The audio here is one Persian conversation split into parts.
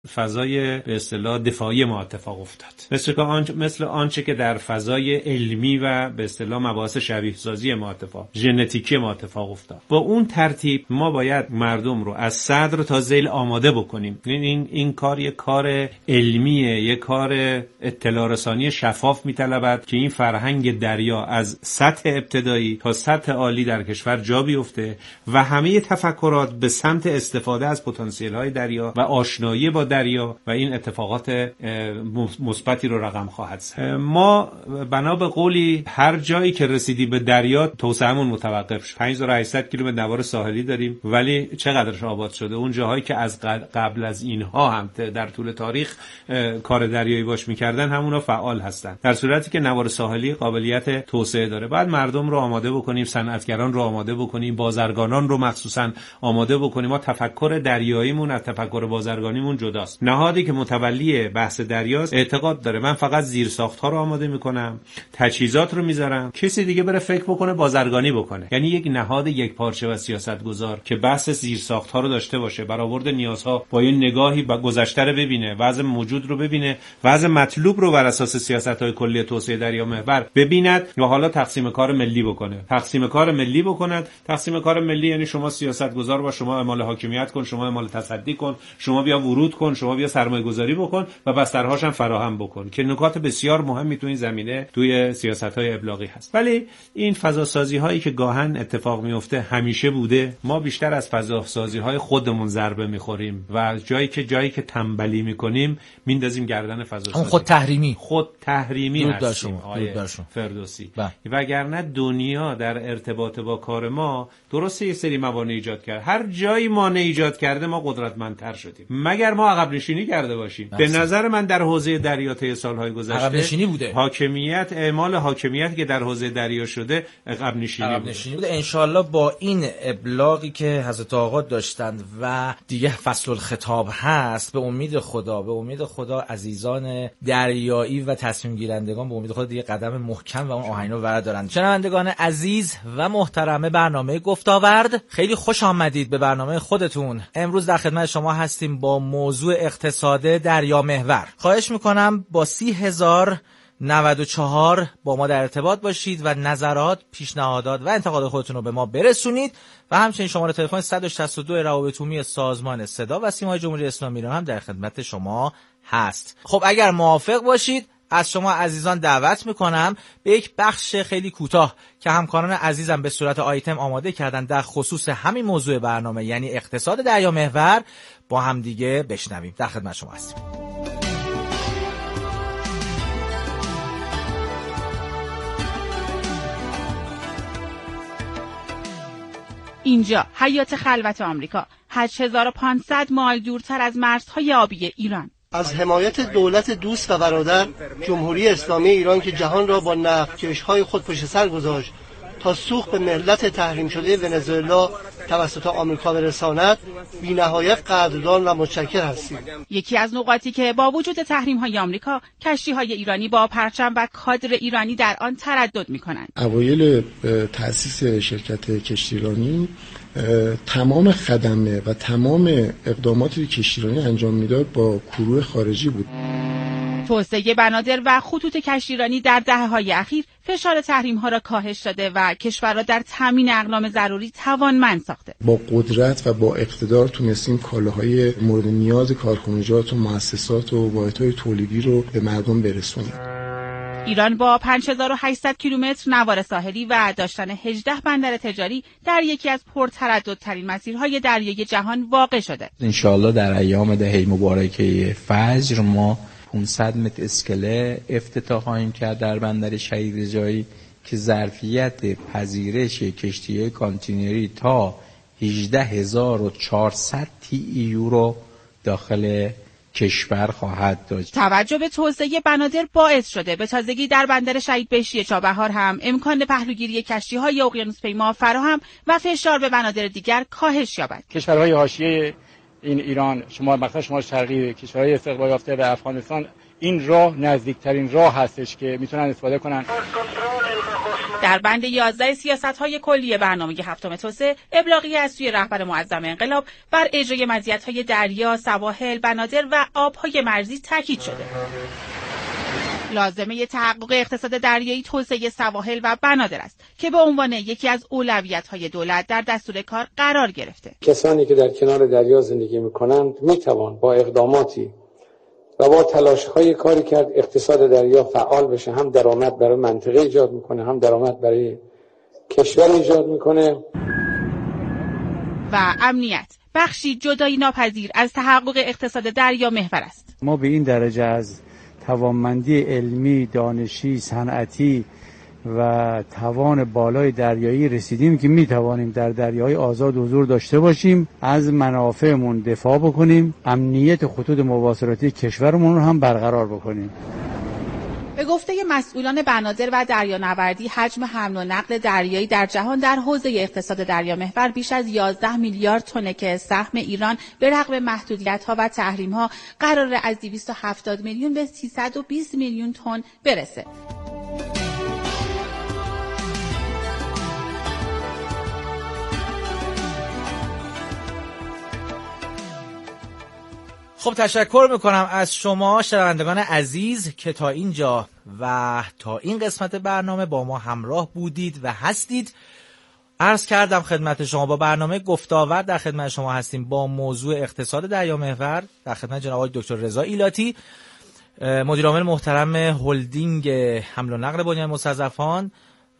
فضای به اصطلاح دفاعی ما اتفاق افتاد، مثل آنچه که در فضای علمی و به اصطلاح مباحث شبیه سازی ما ژنتیکی ما اتفاق افتاد. با اون ترتیب ما باید مردم رو از صدر تا ذیل آماده بکنیم. این کار یک کار علمیه، یک کار اطلاع رسانی شفاف میطلبد که این فرهنگ دریا از سطح ابتدایی تا سطح عالی در کشور جا بیفته و همه تفکرات به سمت استفاده از پتانسیل‌های دریا و آشنایی با دریا و این اتفاقات مثبتی رو رقم خواهد زد. ما بنا به قولی هر جایی که رسیدی به دریا توسعه‌مون متوقف شد. 5800 کیلومتر نوار ساحلی داریم ولی چقدرش آباد شده؟ اون جاهایی که از قبل از اینها هم در طول تاریخ کار دریایی باش می‌کردن همونا فعال هستن، در صورتی که نوار ساحلی قابلیت توسعه داره. بعد مردم رو آماده بکنیم، صنعتگران رو آماده بکنیم، بازرگانان رو مخصوصا آماده بکنیم. ما تفکر دریاییمون از تفکر بازرگانیمون جداست. نهادی که متولی بحث دریاست اعتقاد داره من فقط زیرساخت‌ها رو آماده می‌کنم، تجهیزات رو می‌ذارم، کسی دیگه بره فکر بکنه بازرگانی بکنه. یعنی یک نهاد یکپارچه و سیاستگزار که بحث زیرساخت‌ها رو داشته باشه، برآورد نیازها با یه نگاهی به گذشته رو ببینه، وضع موجود رو ببینه، وضع مطلوب رو بر اساس سیاست‌های کلی توسعه دریا محور ببیند و حالا تقسیم کار ملی بکنه. تقسیم کار ملی یعنی شما سیاستگزار باش، شما اعمال حاکمیت کن، شما اعمال تصدی کن، شما بیا ورود کن، شما بیا سرمایه‌گذاری بکن و بسترهاش هم فراهم بکن، که نکات بسیار مهمی تو این زمینه توی سیاست‌های ابلاغی هست. ولی این فضاسازی‌هایی که گاهن اتفاق میفته همیشه بوده. ما بیشتر از فضاسازی‌های خودمون ضربه می‌خوریم و جایی که تنبلی می‌کنیم میندازیم گردن فضاسازی. خود تحریمی هستیم آقای فردوسی. وگرنه دنیا در ارتباط با کار ما درسته یه سری موانع ایجاد کرد. هر جایی مانع ایجاد کرده ما قدرتمندتر شدیم، مگر ما عقب نشینی کرده باشیم. به نظر من در حوزه دریا طی سال‌های گذشته عقب نشینی بوده. اعمال حاکمیت که در حوزه دریا شده عقب نشینی بوده. انشالله با این ابلاغی که حضرت آقا داشتند و دیگه فصل الخطاب هست، به امید خدا عزیزان دریایی و تصمیم گیرندگان به امید خدا دیگه قدم محکم و اون آهنینو بردارن. شنوندگان عزیز و محترم برنامه گفتاورد، خیلی خوش آمدید به برنامه خودتون. امروز در خدمت شما هستیم با موضوع اقتصاد دریا محور. خواهش میکنم با 30,094 با ما در ارتباط باشید و نظرات، پیشنهادات و انتقادات خودتون رو به ما برسونید و همچنین شماره تلفن 162 روابط عمومی سازمان صدا و سیمای جمهوری اسلامی ایران هم در خدمت شما هست. خب اگر موافق باشید از شما عزیزان دعوت میکنم به یک بخش خیلی کوتاه که همکاران عزیزم به صورت آیتم آماده کردن در خصوص همین موضوع برنامه، یعنی اقتصاد دریا محور، با هم دیگه بشنویم. در خدمت شما هستیم. اینجا حیات خلوت آمریکا، 8500 مایل دورتر از مرزهای آبی ایران. از حمایت دولت دوست و برادر جمهوری اسلامی ایران که جهان را با نفتکش‌های خود پشت سر گذاشت تا سوخت به ملت تحریم شده ونزوئلا توسط آمریکا برساند، بی‌نهایت قدردان و متشکر هستیم. یکی از نقاطی که با وجود تحریم‌های آمریکا، کشتی‌های ایرانی با پرچم و کادر ایرانی در آن تردد می‌کنند. اوایل تأسیس شرکت کشتیرانی تمام خدمه و تمام اقداماتی که کشتیرانی انجام میداد با کروه خارجی بود. توسعه بنادر و خطوط کشتیرانی در دهه‌های اخیر فشار تحریم‌ها را کاهش داده و کشور را در تامین اقلام ضروری توانمند ساخته. با قدرت و با اقتدار تونستیم کالاهای مورد نیاز کارخانجات و مؤسسات و واحدهای تولیدی رو به مردم برسونیم. ایران با 5800 کیلومتر نوار ساحلی و داشتن 18 بندر تجاری در یکی از پرترددترین مسیرهای دریایی جهان واقع شده. انشاءالله در ایام دهه مبارکه فجر ما 500 متر اسکله افتتاح خواهیم کرد در بندر شهید رجایی که ظرفیت پذیرش کشتی‌های کانتینری تا 18400 TEU رو داخل کشور خواهد داشت. توجه به توسعه بنادر باعث شده به تازگی در بندر شهید بهشتی چابهار هم امکان پهلوگیری کشتی‌های اقیانوس‌پیما فراهم و فشار به بنادر دیگر کاهش یابد. کشورهای حاشیه این ایران، مثلا شمال شرقی، کشورهای استقبال یافته و افغانستان، این راه نزدیکترین راه هستش که میتونن استفاده کنن. در بند 11 سیاست‌های کلی برنامه هفتم توسعه، ابلاغی از سوی رهبر معظم انقلاب بر اجرای مزیت‌های دریا، سواحل، بنادر و آب‌های مرزی تاکید شده. لازمه تحقق اقتصاد دریایی توسعه سواحل و بنادر است که به عنوان یکی از اولویت‌های دولت در دستور کار قرار گرفته. کسانی که در کنار دریا زندگی می‌کنند می‌توان با اقداماتی و با تلاش‌های کاری کرد اقتصاد دریا فعال بشه، هم درآمد برای منطقه ایجاد می‌کنه، هم درآمد برای کشور ایجاد می‌کنه. و امنیت بخشی جدایی ناپذیر از تحقق اقتصاد دریا محور است. ما به این درجه از توانمندی علمی، دانشی، صنعتی و توان بالای دریایی رسیدیم که میتوانیم در دریای آزاد حضور داشته باشیم، از منافعمون دفاع بکنیم، امنیت خطوط مواصلاتی کشورمون رو هم برقرار بکنیم. به گفته مسئولان بنادر و دریانوردی، حجم حمل و نقل دریایی در جهان در حوزه اقتصاد دریا محور بیش از 11 میلیارد تنه که سهم ایران به رغم محدودیت‌ها و تحریم‌ها قرار از 270 میلیون به 320 میلیون تن برسه. خب تشکر میکنم از شما شنوندگان عزیز که تا اینجا و تا این قسمت برنامه با ما همراه بودید و هستید. عرض کردم خدمت شما با برنامه گفت‌وآورد در خدمت شما هستیم با موضوع اقتصاد دریا محور در خدمت جناب آقای دکتر رضا ایلاتی، مدیر عامل محترم هلدینگ حمل و نقل بنیان مستضعفان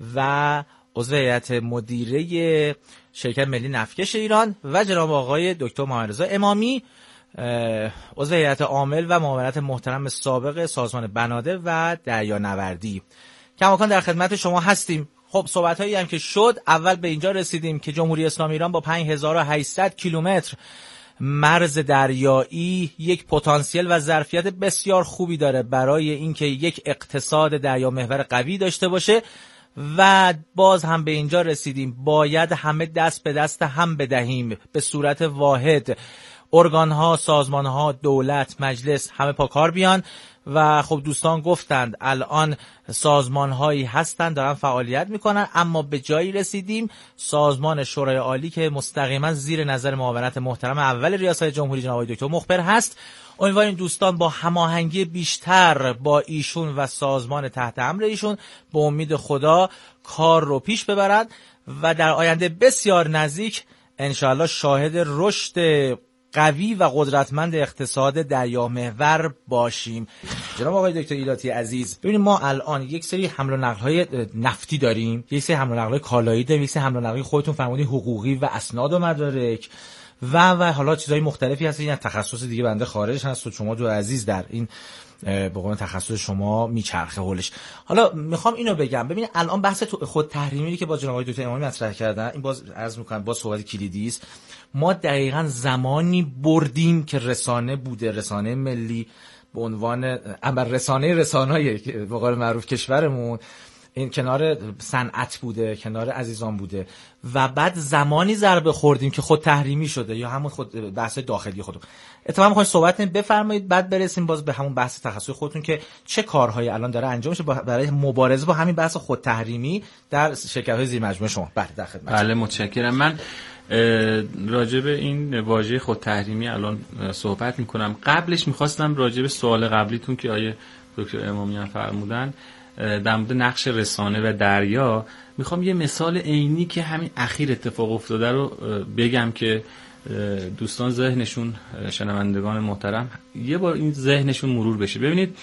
و عضو هیئت مدیره شرکت ملی نفتکش ایران، و جناب آقای دکتر محمد رضا امامی، عضو هیئت عامل و معاونت محترم سابق سازمان بنادر و دریانوردی. کماکان در خدمت شما هستیم. خب صحبت‌هایی هم که شد، اول به اینجا رسیدیم که جمهوری اسلامی ایران با 5800 کیلومتر مرز دریایی یک پتانسیل و ظرفیت بسیار خوبی داره برای اینکه یک اقتصاد دریا محور قوی داشته باشه، و باز هم به اینجا رسیدیم باید همه دست به دست هم بدهیم به صورت واحد. ارگان‌ها، سازمان‌ها، دولت، مجلس همه پا کار بیان. و خب دوستان گفتند الان سازمان‌هایی هستند دارن فعالیت میکنن، اما به جایی رسیدیم سازمان شورای عالی که مستقیما زیر نظر معاونت محترم اول ریاست جمهوری جناب آقای دکتر مخبر هست، امیدواریم دوستان با هماهنگی بیشتر با ایشون و سازمان تحت امر ایشون به امید خدا کار رو پیش ببرند و در آینده بسیار نزدیک انشاءالله شاهد رشد قوی و قدرتمند اقتصاد دریا محور باشیم. جناب آقای دکتر ایلاتی عزیز، ببینید ما الان یک سری حمل و نقل‌های نفتی داریم، یک سری حمل و نقل‌های کالایی داریم، یک سری حمل و نقل خودتون فرمودین حقوقی و اسناد و مدارک و حالا چیزای مختلفی هست. این تخصص دیگه بنده خارج هست و شما دو عزیز در این به قول تخصص شما میچرخه حولش. حالا میخوام اینو بگم، ببینید الان بحث خود تحریمی که با جناب آقای دکتر امامی مطرح کردن، این باز عرض میکنم باز صحبت کلیدی است. ما دقیقاً زمانی بردیم که رسانه بوده، رسانه ملی به عنوان رسانه‌ای به قول معروف کشورمون، این کنار صنعت بوده، کنار عزیزان بوده، و بعد زمانی ضربه خوردیم که خود تحریمی شده یا همون خود بحث داخلی خودمون. اتفاقا می‌خواید صحبت بفرمایید بعد برسیم باز به همون بحث تخصصی خودتون که چه کارهایی الان داره انجام میشه برای مبارزه با همین بحث خود تحریمی در شرکت‌های زیر مجموعه شما. بله در خدمت. بله متشکرم. من راجع به این واژه خود تحریمی الان صحبت می‌کنم. قبلش می‌خواستم راجع به سوال قبلیتون که آیه دکتر امامی هم فرمودن در مورد نقش رسانه و دریا، میخوام یه مثال عینی که همین اخیر اتفاق افتاده رو بگم که دوستان ذهنشون، شنوندگان محترم، یه بار این ذهنشون مرور بشه. ببینید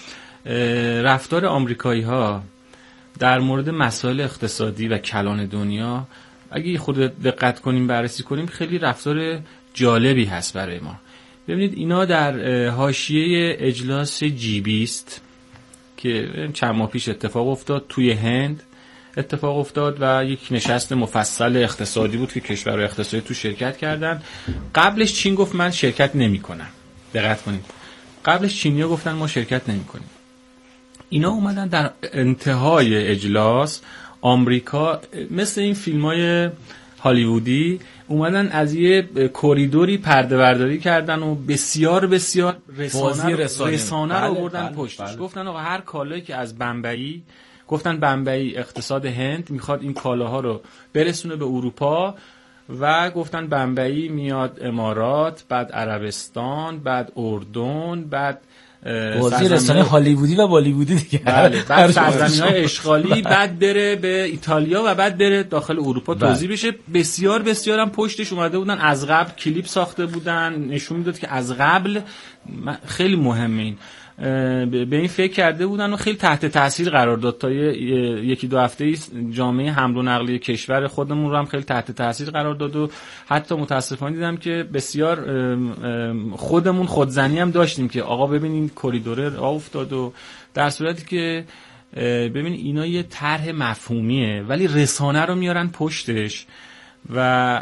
رفتار آمریکایی ها در مورد مسائل اقتصادی و کلان دنیا اگه خود دقت کنیم بررسی کنیم خیلی رفتار جالبی هست برای ما. ببینید اینا در حاشیه اجلاس G20 که چند ماه پیش اتفاق افتاد توی هند اتفاق افتاد و یک نشست مفصل اقتصادی بود که کشورهای اقتصادی تو شرکت کردن. قبلش چین گفت من شرکت نمی‌کنم. دقت کنید. قبلش چینی‌ها گفتن ما شرکت نمی‌کنیم. اینا اومدن در انتهای اجلاس آمریکا مثل این فیلم‌های هالیوودی اومدن از یه کوریدوری پرده برداری کردن و بسیار رسانه رو بردن پشتش. گفتن آقا هر کالایی که از بمبئی گفتن بمبئی اقتصاد هند میخواد این کالاها رو برسونه به اروپا و گفتن بمبئی میاد امارات، بعد عربستان، بعد اردن، بعد بازی رسانه هالیوودی و بالیوودی دیگه. بله، بعد سرزمین‌های اشغالی، بعد بره به ایتالیا و بعد بره داخل اروپا توزیع بشه. بسیار بسیار هم پشتش اومده بودن، از قبل کلیپ ساخته بودن، نشون میداد که از قبل خیلی مهمه این به این فکر کرده بودن و خیلی تحت تاثیر قرار داد. تا یکی دو هفته جامعه حمل و نقلیه کشور خودمون رو هم خیلی تحت تاثیر قرار داد و حتی متاسفانه دیدم که بسیار خودمون خودزنی هم داشتیم که آقا ببینین کریدور راه افتاد، و در صورتی که ببین اینا یه طرح مفهومیه ولی رسانه رو میارن پشتش و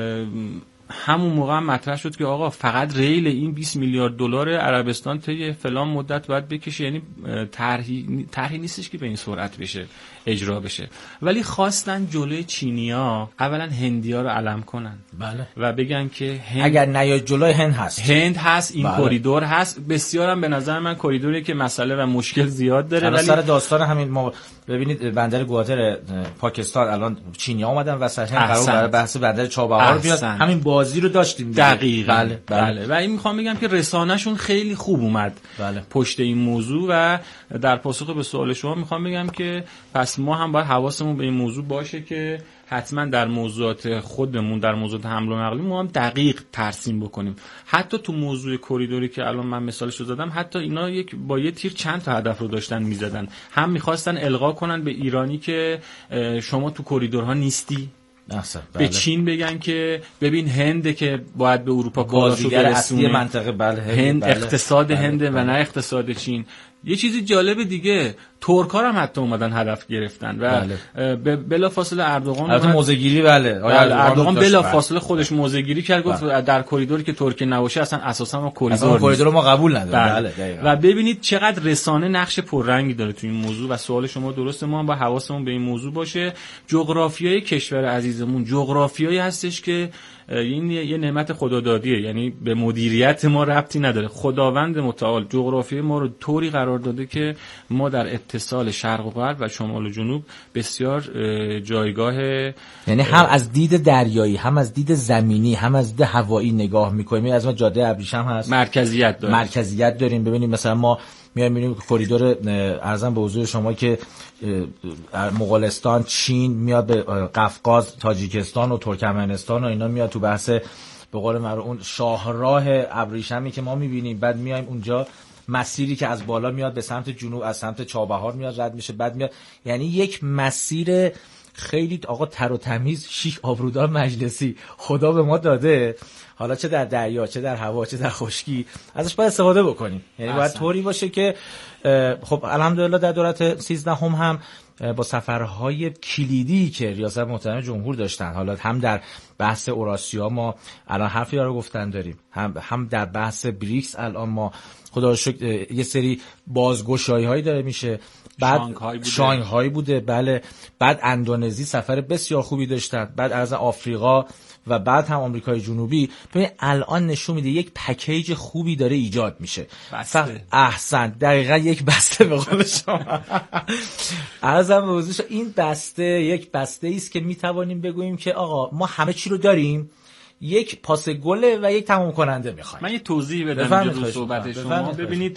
همون موقع هم مطرح شد که آقا فقط ریل این 20 میلیارد دلار عربستان طی فلان مدت باید بکشه، یعنی طرحی نیستش که به این سرعت بشه اجرا بشه. ولی خواستن جلوی چینیا اولا هندیا رو علم کنن. بله. و بگن که اگر نیای جلوی هند هست این بله. کریدور هست. بسیارم به نظر من کریدوری که مسئله و مشکل زیاد داره. ولی سر داستان همین ما ببینید بندر گوادر پاکستان الان چینیا اومدن وسط هند قرار برای بحث بندر چابهار بیاد، همین بازی رو داشتیم دقیقاً. بله. و این میخوام بگم که رسانه‌شون خیلی خوب اومد پشت این موضوع. و در پاسخ به سوال شما میخوام بگم که پس ما هم باید حواسمون به این موضوع باشه که حتما در موضوعات خودمون، در موضوعات حمل و نقل ما هم دقیق ترسیم بکنیم. حتی تو موضوع کریدوری که الان من مثالش رو زدم، حتی اینا با یه تیر چند تا هدف رو داشتن میزدن. هم میخواستن القا کنن به ایرانی که شما تو کریدورها نیستی، به چین بگن که ببین هنده که باید به اروپا کالاشو برسونه، منطقه هند اقتصاد هنده و نه اقتصاد چین. یه چیزی جالب دیگه، ترک‌ها هم حتی اومدن هدف گرفتن و بلا فاصله اردوغان البته موزه‌گیری اردوغان بلا فاصله خودش موزه‌گیری کرد، گفت در کریدوری که ترکیه نباشه اصلا اساسا ما کریدور ما قبول نداریم. و ببینید چقدر رسانه نقش پررنگی داره تو این موضوع و سوال شما درسته، ما هم با حواسمون به این موضوع باشه. جغرافیای کشور عزیزمون جغرافیایی هستش که این یه نعمت خدادادیه، یعنی به مدیریت ما ربطی نداره. خداوند متعال جغرافیای ما رو طوری قرار داده که ما در اتصال شرق و غرب و شمال و جنوب بسیار جایگاه، یعنی هم از دید دریایی، هم از دید زمینی، هم از دید هوایی نگاه می‌کنیم. از ما جاده ابریشم هست، مرکزیت داریم. ببینید مثلا ما می‌بینیم کریدور ارزم به حضور شما که مغولستان، چین میاد به قفقاز، تاجیکستان و ترکمنستان و اینا میاد تو بحث به قول معروف اون شاهراه ابریشمی که ما می‌بینیم. بعد میایم اونجا مسیری که از بالا میاد به سمت جنوب، از سمت چابهار میاد رد میشه، بعد میاد، یعنی یک مسیر خیلی آقا تر و تمیز، شیک، آبرودار، مجلسی خدا به ما داده. حالا چه در دریا، چه در هوا، چه در خشکی، ازش باید استفاده بکنیم. یعنی باید طوری باشه که خب الحمدلله در دولت 13 هم با سفرهای کلیدی که ریاست محترم جمهور داشتن، حالا هم در بحث اوراسیا ما الان حرفی رو گفتن داریم، هم در بحث بریکس الان ما خدا رو شکر یه سری بازگشایی هایی داره میشه. بعد شانگهای بوده بله، بعد اندونزی سفر بسیار خوبی داشتن، بعد از آفریقا و بعد هم آمریکای جنوبی. ببین الان نشون میده یک پکیج خوبی داره ایجاد میشه. احسن، دقیقاً یک بسته به قول شما. عرضم به حضور این بسته یک بسته است که میتوانیم بگوییم که آقا ما همه چی رو داریم، یک پاس گل و یک تمام کننده میخوایم. من یه توضیح بدم رو صحبت شما. ببینید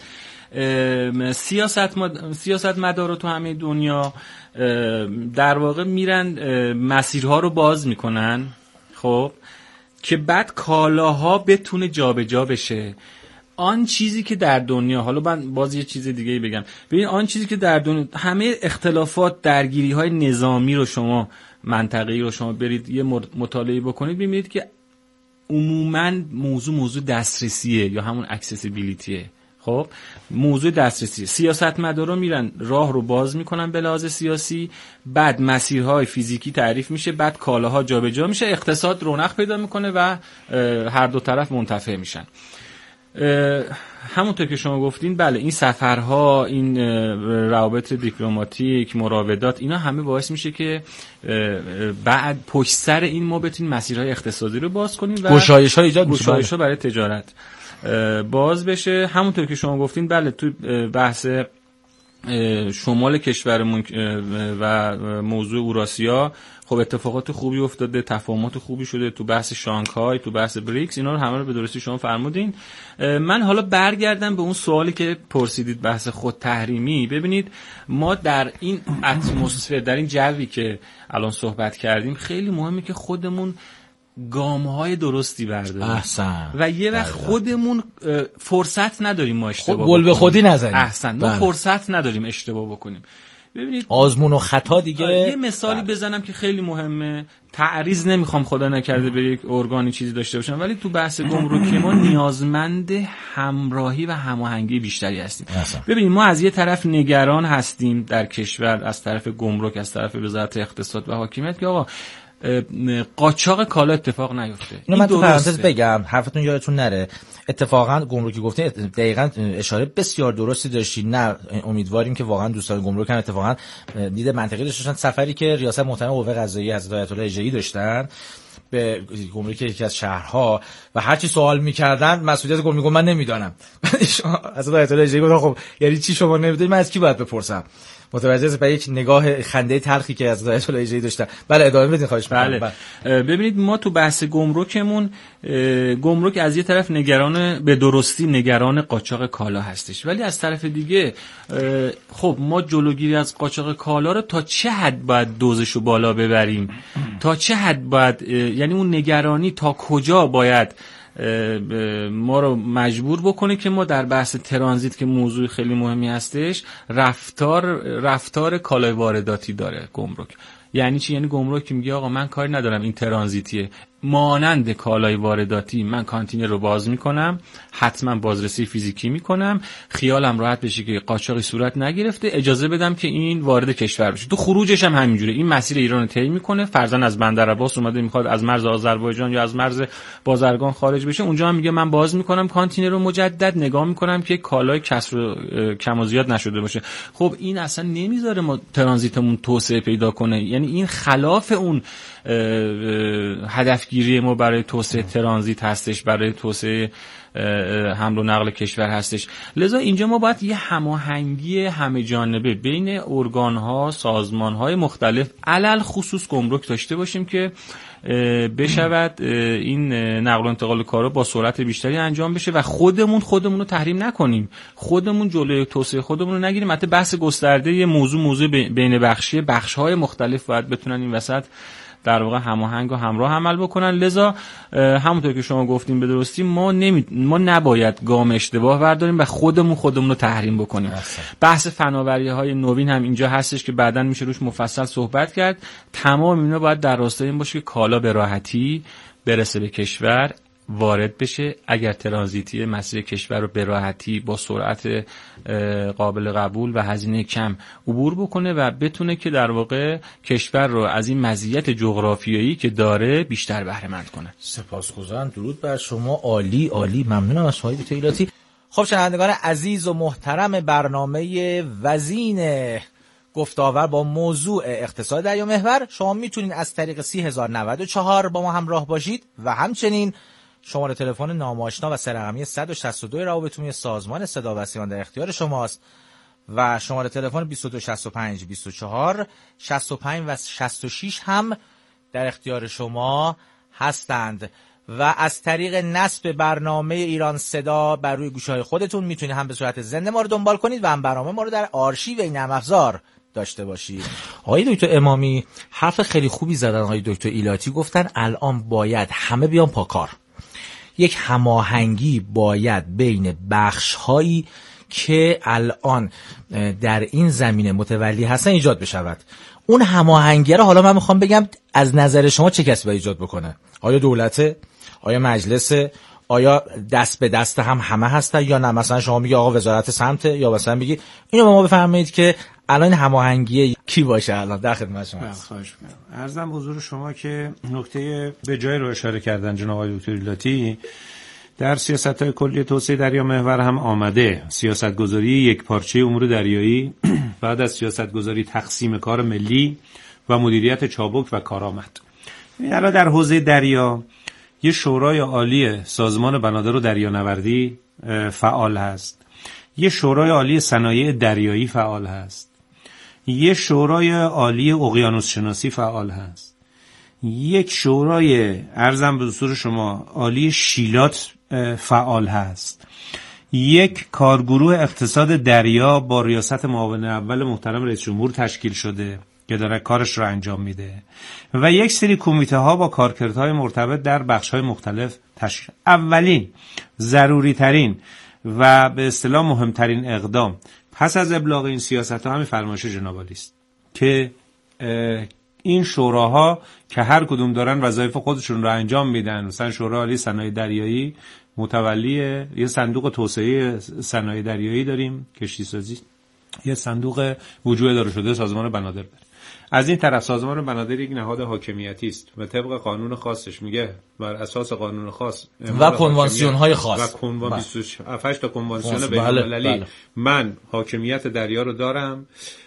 سیاست مدارا تو همه دنیا در واقع میرن مسیرها رو باز میکنن، خب که بعد کالاها بتونه جابجا بشه. آن چیزی که در دنیا، حالا من باز یه چیز دیگه بگم، ببین آن چیزی که در دنیا، همه اختلافات، درگیری‌های نظامی رو شما، منطقه‌ای رو شما برید یه مطالعه بکنید، ببینید که عموماً موضوع دسترسیه یا همون اکسسیبیلیتیه. خب موضوع دسترسی، سیاستمدارا میرن راه رو باز میکنن به لحاظ سیاسی، بعد مسیرهای فیزیکی تعریف میشه، بعد کالاها جابجا میشه، اقتصاد رونق پیدا میکنه و هر دو طرف منتفع میشن. همونطور که شما گفتین بله، این سفرها، این روابط دیپلماتیک، مراودات، اینا همه باعث میشه که بعد پشت سر این ما بتونیم مسیرهای اقتصادی رو باز کنیم و گشایش‌ها ایجاد میشه، گشایش‌ها برای تجارت باز بشه. همونطور که شما گفتین بله، تو بحث شمال کشورمون و موضوع اوراسیا خب اتفاقات خوبی افتاده، تفاهمات خوبی شده تو بحث شانگهای، تو بحث بریکس، اینا رو همه رو به درستی شما فرمودین. من حالا برگردم به اون سوالی که پرسیدید، بحث خود تحریمی. ببینید ما در این اتمسفر، در این جوی که الان صحبت کردیم، خیلی مهمه که خودمون گام‌های درستی برداریم. احسن. و یه وقت خودمون فرصت نداریم ما اشتباه گل به خودی نزنیم. احسن. ما فرصت نداریم اشتباه بکنیم. ببینید آزمون و خطا دیگه. یه مثالی بزنم که خیلی مهمه. تعریض نمیخوام خدا نکرده به یک ارگانی چیزی داشته باشم، ولی تو بحث گمرکی ما نیازمند همراهی و هماهنگی بیشتری هستیم. ببینید ما از یه طرف نگران هستیم در کشور از طرف گمرک، از طرف وزارت اقتصاد و حاکمیت که آقا قاچاق کالا اتفاق نیفته. اینو من تو پرانتز بگم، حرفتون یادتون نره. اتفاقا گمرکی گفتین دقیقاً اشاره بسیار درستی داشتین. نه امیدواریم که واقعا دوستان گمرک هم اتفاقا دید منطقی داشتن. سفری که ریاست محترم قوه قضاییه حضرت آیت الله اجایی داشتن به گمرک یکی از شهرها و هر چی سوال می‌کردن مسئولیت گمرک میگم من نمیدونم. حضرت آیت الله اجایی گفت خب یعنی چی شما نمیدونید، من از کی باید بپرسم؟ متوجه به یک نگاه خنده تلخی که از آیت الله اجایی داشتن. بله ادامه بدین خواهش می‌کنم. بله. ببینید ما تو بحث گمرکمون، گمرک از یه طرف نگران، به درستی نگران قاچاق کالا هستش، ولی از طرف دیگه خب ما جلوگیری از قاچاق کالا رو تا چه حد باید دوزشو بالا ببریم، تا چه حد باید، یعنی اون نگرانی تا کجا باید ما رو مجبور بکنه که ما در بحث ترانزیت که موضوع خیلی مهمی هستش، رفتار کالای وارداتی داره گمرک. یعنی چی؟ یعنی گمرک میگه آقا من کاری ندارم این ترانزیتیه، مانند کالای وارداتی من کانتینر رو باز میکنم، حتما بازرسی فیزیکی میکنم، خیالم راحت بشه که قاچاقی صورت نگرفته، اجازه بدم که این وارد کشور بشه. تو خروجش هم همینجوره، این مسیر ایران رو طی میکنه، فرضاً از بندر عباس اومده میخواد از مرز آذربایجان یا از مرز بازرگان خارج بشه، اونجا هم میگه من باز میکنم کانتینر رو، مجدد نگاه میکنم که کالای کسر و کم و زیاد نشده باشه. خب این اصلا نمیذاره ما ترانزیتمون توسعه پیدا کنه، یعنی این خلاف اون هدفگیری ما برای توسعه ترانزیت هستش، برای توسعه حمل و نقل کشور هستش. لذا اینجا ما باید یه هماهنگی همه جانبه بین ارگان‌ها، سازمان‌های مختلف، علل خصوص گمرک داشته باشیم که بشود این نقل و انتقال کارا با سرعت بیشتری انجام بشه و خودمون رو تحریم نکنیم، خودمون جلوی توسعه خودمون رو نگیریم. حتی بحث گسترده یه موضوع بین بخش‌های مختلف باید بتونن این وسط در واقع هماهنگ و همراه عمل بکنن. لذا همونطور که شما گفتیم به درستی ما نباید گام اشتباه برداریم و خودمون رو تحریم بکنیم. بحث فناوری‌های نوین هم اینجا هستش که بعداً میشه روش مفصل صحبت کرد. تمام اینا باید در راستای این باشه که کالا به راحتی برسه به کشور، وارد بشه، اگر ترانزیتی مسیر کشور رو به راحتی با سرعت قابل قبول و هزینه کم عبور بکنه و بتونه که در واقع کشور رو از این مزیت جغرافیایی که داره بیشتر بهره مند کنه. سپاسگزارم، درود بر شما، عالی عالی، ممنونم از شما دکتر ایلاتی. خب شنوندگان عزیز و محترم برنامه وزین گفتاور با موضوع اقتصاد دریا محور، شما میتونین از طریق 30,094 با ما همراه باشید و همچنین شماره تلفن ناماشنا و سه‌رقمی 162 روابط سازمان صدا و سیمان در اختیار شماست و شماره تلفن 2265 24 65 و 66 هم در اختیار شما هستند و از طریق نصب برنامه ایران صدا بر روی گوشهای خودتون میتونید هم به صورت زنده ما رو دنبال کنید و هم برنامه ما رو در آرشیو این نرم افزار داشته باشید. آقای دکتر امامی حرف خیلی خوبی زدن. آقای دکتر ایلاتی گفتن الان باید همه بیان پا کار. یک هماهنگی باید بین بخش‌هایی که الان در این زمینه متولی هستن ایجاد بشود. اون هماهنگی رو حالا من میخوام بگم از نظر شما چه کسی باید ایجاد بکنه؟ آیا دولته؟ آیا مجلسه؟ آیا دست به دست همه هستن یا نه؟ مثلا شما میگی آقا وزارت سمته، یا مثلا میگی اینو به ما بفرمایید که الان هماهنگی کی باشه؟ الان در خدمت شما هستم. خواهش می‌کنم. عرضم حضور شما که نکته به جای رو اشاره کردن جناب آقای دکتر ایلاتی، در سیاست‌های کلی توسعه دریا محور هم آمده سیاست‌گذاری یکپارچه امور دریایی بعد از سیاست‌گذاری تقسیم کار ملی و مدیریت چابک و کارآمد. الان در حوزه دریا یه شورای عالی سازمان بنادر و دریانوردی فعال هست، یه شورای عالی صنایع دریایی فعال هست، یه شورای عالی اقیانوس شناسی فعال هست، یک شورای عرضم به حضور شما عالی شیلات فعال هست، یک کارگروه اقتصاد دریا با ریاست معاون اول محترم رئیس جمهور تشکیل شده که داره کارش رو انجام میده و یک سری کمیته ها با کارکردهای مرتبط در بخش های مختلف تشکیل. اولین ضروری ترین و به اصطلاح مهمترین اقدام پس از ابلاغ این سیاست ها همین فرمایش جناب عالی است که این شوراها که هر کدوم دارن وظایف خودشون رو انجام میدن، مثلا شورای عالی صنایع دریایی متولی یه صندوق توسعه صنایع دریایی داریم، کشتی سازی، یه صندوق وجود داره شده سازمان بنادر داریم. از این طرف سازمان بنادر یک نهاد حاکمیتی است و طبق قانون خاصش میگه بر اساس قانون خاص و کنوانسیون های خاص و 28 تا کنوانسیون بین‌المللی من حاکمیت دریا رو دارم،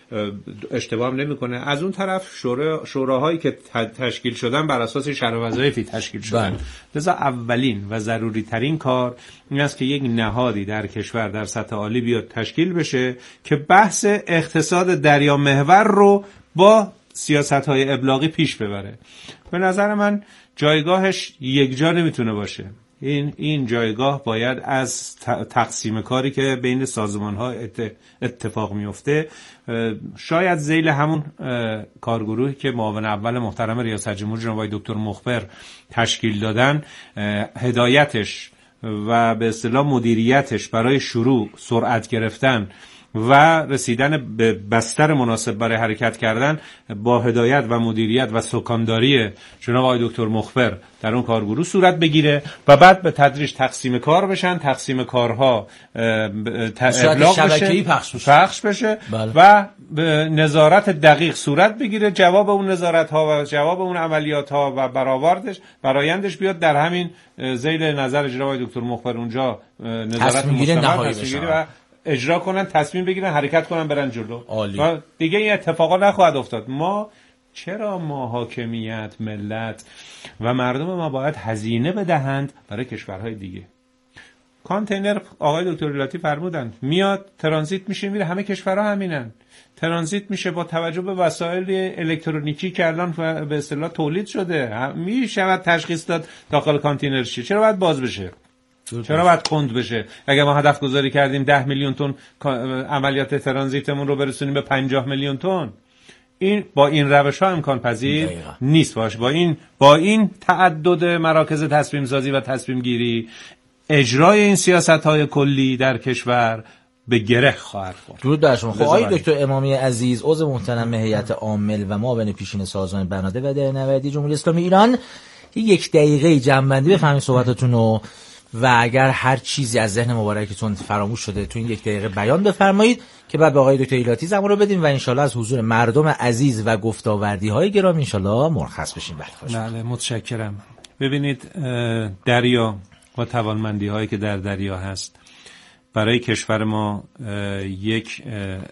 اشتباه هم نمیکنه. از اون طرف شوراهایی که تشکیل شدن بر اساس شرع و وظایفی تشکیل شدن. لذا اولین و ضروری ترین کار این است که یک نهادی در کشور در سطح عالی بیاد تشکیل بشه که بحث اقتصاد دریا محور رو با سیاست‌های ابلاغی پیش ببره. به نظر من جایگاهش یک جا نمیتونه باشه. این جایگاه باید از تقسیم کاری که بین سازمان‌ها اتفاق میفته، شاید ذیل همون کارگروهی که معاون اول محترم ریاست جمهور جناب آقای دکتر مخبر تشکیل دادن، هدایتش و به اصطلاح مدیریتش برای شروع سرعت گرفتن و رسیدن به بستر مناسب برای حرکت کردن با هدایت و مدیریت و سکانداری جناب آقای دکتر مخبر در اون کارگروه صورت بگیره و بعد به تدریج تقسیم کار بشن، تقسیم کارها ابلاغ شبکه‌ای پخش بشه بله. و به نظارت دقیق صورت بگیره، جواب اون نظارت ها و جواب اون عملیات ها و برآیندش بیاد در همین ذیل نظر جناب آقای دکتر مخبر اونجا نظارت مستمر و اجرا کنن، تصمیم بگیرن، حرکت کنن، برن جلو. و دیگه این اتفاقا نخواهد افتاد. چرا ما حاکمیت، ملت و مردم ما باید هزینه بدهند برای کشورهای دیگه؟ کانتینر آقای دکتر لاتی فرمودن میاد ترانزیت میشه میره، همه کشورها همینن، ترانزیت میشه با توجه به وسایل الکترونیکی که الان به اصطلاح تولید شده میشود تشخیص داد داخل کانتینر چیه. چرا باید باز بشه؟ چرا باید کند بشه؟ اگه ما هدف گذاری کردیم 10 میلیون تن عملیات ترانزیتمون رو برسونیم به 50 میلیون تن، این با این روش ها امکان پذیر نیست باشه. با این تعدد مراکز تصمیم سازی و تصمیم گیری، اجرای این سیاست های کلی در کشور به گره خواهد خورد. درود بر شما. آقای دکتر امامی عزیز، عضو محترم هیئت عامل و معاون پیشین سازمان بنادر و دریانوردی جمهوری اسلامی ایران، یک دقیقه جمع‌بندی بفرمایید صحبتاتون رو و اگر هر چیزی از ذهن مبارکتون فراموش شده تو این یک دقیقه بیان بفرمایید که بعد به آقای دکتر ایلاتی زمان رو بدیم و انشالله از حضور مردم عزیز و گفتاوردی های گرامی انشالله مرخص بشیم. بله متشکرم. ببینید دریا و توانمندی هایی که در دریا هست برای کشور ما یک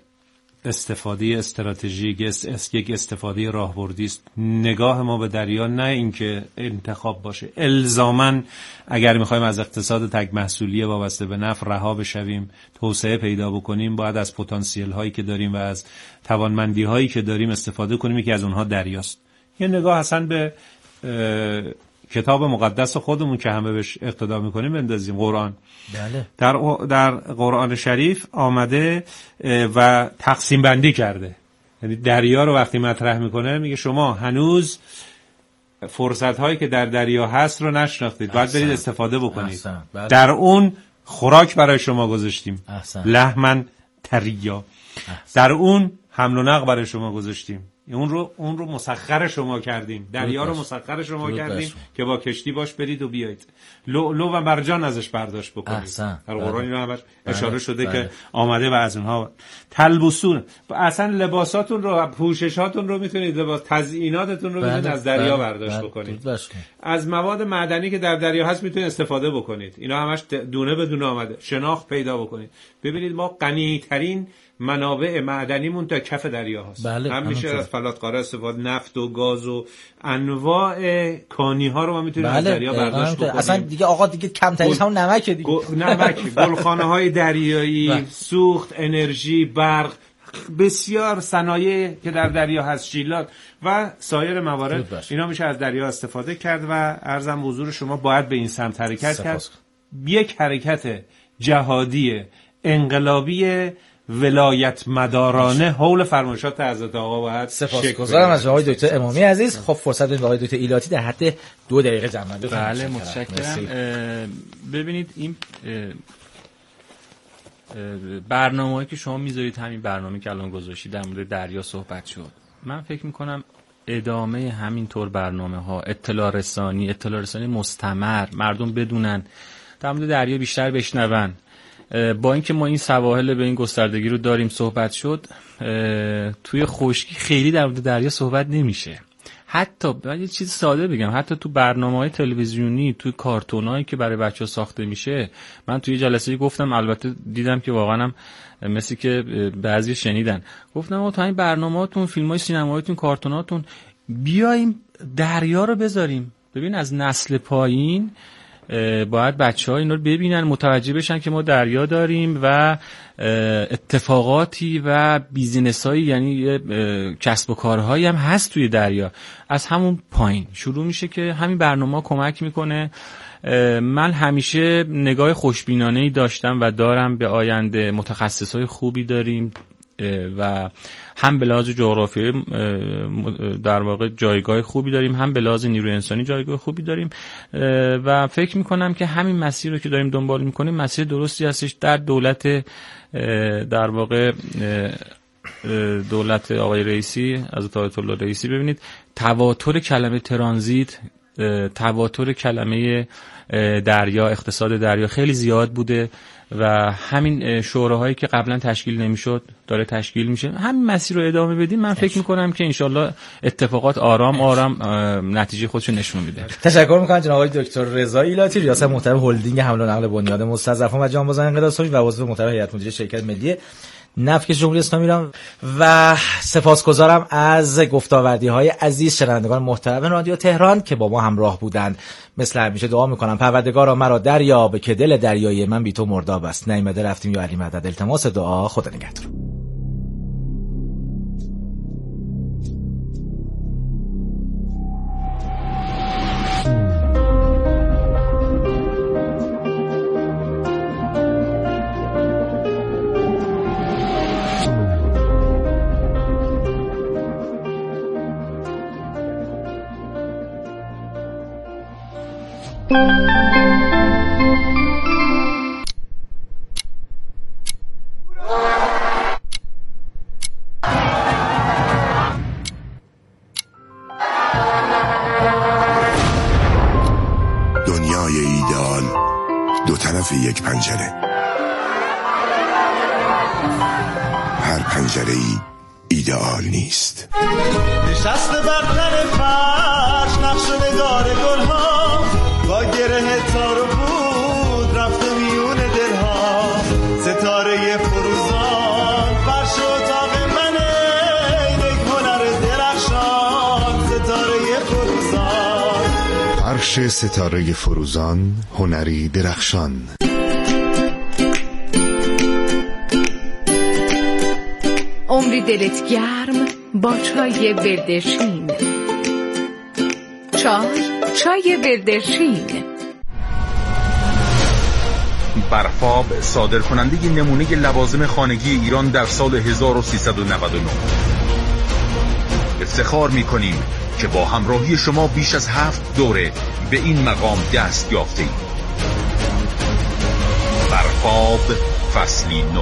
استفاده استراتژیک، یک استفاده راهبردی است. نگاه ما به دریا نه اینکه انتخاب باشه، الزاماً اگر می‌خوایم از اقتصاد تک محصولی وابسته به نفت رها بشویم، توسعه پیدا بکنیم، باید از پتانسیل هایی که داریم و از توانمندی هایی که داریم استفاده کنیم که از اونها دریاست. یه نگاه اصلا به کتاب مقدس خودمون که همه بهش اقتدا میکنیم بندازیم، قرآن. بله. در قرآن شریف آمده و تقسیم بندی کرده، یعنی دریا رو وقتی مطرح میکنه میگه شما هنوز فرصت هایی که در دریا هست رو نشناختید، باید برید استفاده بکنید. بله. در اون خوراک برای شما گذاشتیم، لحمن طریا. در اون حمل و نقل برای شما گذاشتیم، اون رو مسخر شما کردیم، دریا رو مسخر شما کردیم که با کشتی باش برید و بیایید، لؤلؤ و مرجان ازش برداشت بکنید. در قرآن اینا همش اشاره شده که آمده و از اونها تلبسون، اصلا لباساتون رو، پوششاتون رو میتونید، لباس تزییناتتون رو میتونید از دریا برداشت بکنید. از مواد معدنی که در دریا هست میتونید استفاده بکنید. اینا همش دونه به دونه آمده، شناخت پیدا بکنید. ببینید ما غنی ترین منابع معدنیمون تا کف دریا هست. هم میشه از فلاتقاره استفاده، نفت و گاز و انواع کانی ها رو ما میتونیم از دریا برداشت بکنیم. اصلا دیگه آقا دیگه کمترش هم نمکه دیگه. نمک، گلخانه های دریایی، سوخت، انرژی، برق، بسیار صنایع که در دریا هست، شیلات و سایر موارد، اینا میشه از دریا استفاده کرد و عرضم حضور شما باید به این سمت حرکت کرد. یک حرکت جهادی انقلابی ولایت مدارانه حول فرمایشات حضرت آقا باید. سپاسگزارم از آقای دکتر امامی عزیز. خب فرصت بدید آقای دکتر ایلاتی در حد 2 دقیقه جمع کنید. بله متشکرم. ببینید این برنامه‌ای که شما میذارید، همین برنامه‌ای که الان گذاشتید در مورد دریا صحبت شد، من فکر میکنم ادامه همین طور برنامه‌ها، اطلاع رسانی مستمر، مردم بدونن در مورد دریا بیشتر بشنون. با اینکه ما این سواحل به این گستردگی رو داریم، صحبت شد، توی خشکی خیلی در مورد دریا صحبت نمیشه. حتی باید یه چیز ساده بگم، حتی تو برنامه‌های تلویزیونی، تو کارتونایی که برای بچه‌ها ساخته میشه، من توی جلسه‌ای گفتم، البته دیدم که واقعا هم مثل که بعضی شنیدن، گفتم تو این برنامه‌هاتون، فیلم‌های سینماییتون، کارتوناتون بیایم دریا رو بذاریم. ببین از نسل پایین باید بچه‌ها اینا رو ببینن، متوجه بشن که ما دریا داریم و اتفاقاتی و بیزینس‌هایی، یعنی کسب و کارهایی هم هست توی دریا. از همون پایین شروع میشه که همین برنامه کمک میکنه. من همیشه نگاه خوشبینانه‌ای داشتم و دارم به آینده. متخصصای خوبی داریم و هم به لحاظ جغرافیایی در واقع جایگاه خوبی داریم، هم به لحاظ نیروی انسانی جایگاه خوبی داریم و فکر میکنم که همین مسیر رو که داریم دنبال میکنیم مسیر درستی هستش. در دولت در واقع دولت آقای رئیسی، از آیت الله رئیسی، ببینید تواتر کلمه ترانزیت، تواتر کلمه دریا، اقتصاد دریا خیلی زیاد بوده و همین شوراهایی که قبلا تشکیل نمیشد داره تشکیل میشه. همین مسیر رو ادامه بدیم، من فکر میکنم که انشالله اتفاقات آرام نتیجه خودشو نشون میده. تشکر میکنم جناب آقای دکتر رضا ایلاتی، ریاست محترم هلدینگ حمل و نقل بنیاد مستضعفان و جانبازان انقلاب اسلامی و عضو محترم هیئت مدیره شرکت ملی نفت جمهوری اسلامی ایران. و سپاسگزارم از گفتاوردی‌های عزیز شنوندگان محترم رادیو تهران که با ما همراه بودند. مثل همیشه دعا میکنم پروردگارا مرا دریاب که دل دریای من بی تو مرداب است. نیامده رفتیم یا علی مدد. التماس دعا. خدا نگهدار. دنیای ایدئال دو طرف یک پنجره، هر پنجره ای ایدئال نیست. نشست برتر فرش نقش نگار گلها با گره تار و بود رفت میون دلها. ستاره فروزان فرش اتاق منه یک هنر درخشان. ستاره فروزان، فرش ستاره فروزان، هنری درخشان. عمری دلت گرم با چای بردشین. چای بردشین. برفاب صادر کننده نمونه لوازم خانگی ایران در سال 1399. افتخار می‌کنیم که با همراهی شما بیش از 7 دوره به این مقام دست یافته‌ایم. برفاب فصلی نو.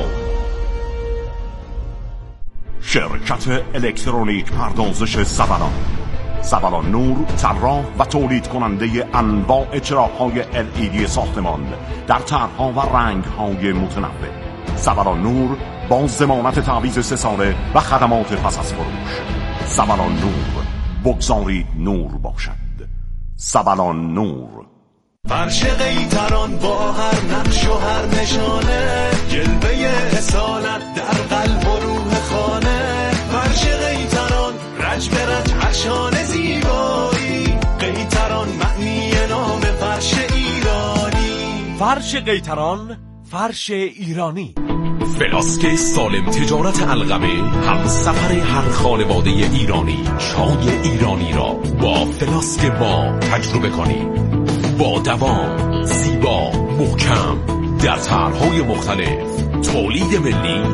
شرکت الکترونیک پردازش سبلان نور، طراح و تولید کننده انواع چراغ‌های LED ساختمان در طرح‌ها و رنگ‌های متنوع. سبلان نور با ضمانت تعویض 3 ساله و خدمات پس از فروش. سبلان نور، بگذارید نور باشد. سبلان نور. فرش قیطران با هر نقش و هر نشانه، جلوه اصالت در قلب و روح خانه. فرش قیطران فرش قیطران، فرش ایرانی. فلاسک سالم تجارت القمه، هم سفر هر خانواده ایرانی. چای ایرانی را با فلاسک ما تجربه کنید. با دوام، زیبا، محکم، در طرح‌های مختلف، تولید ملی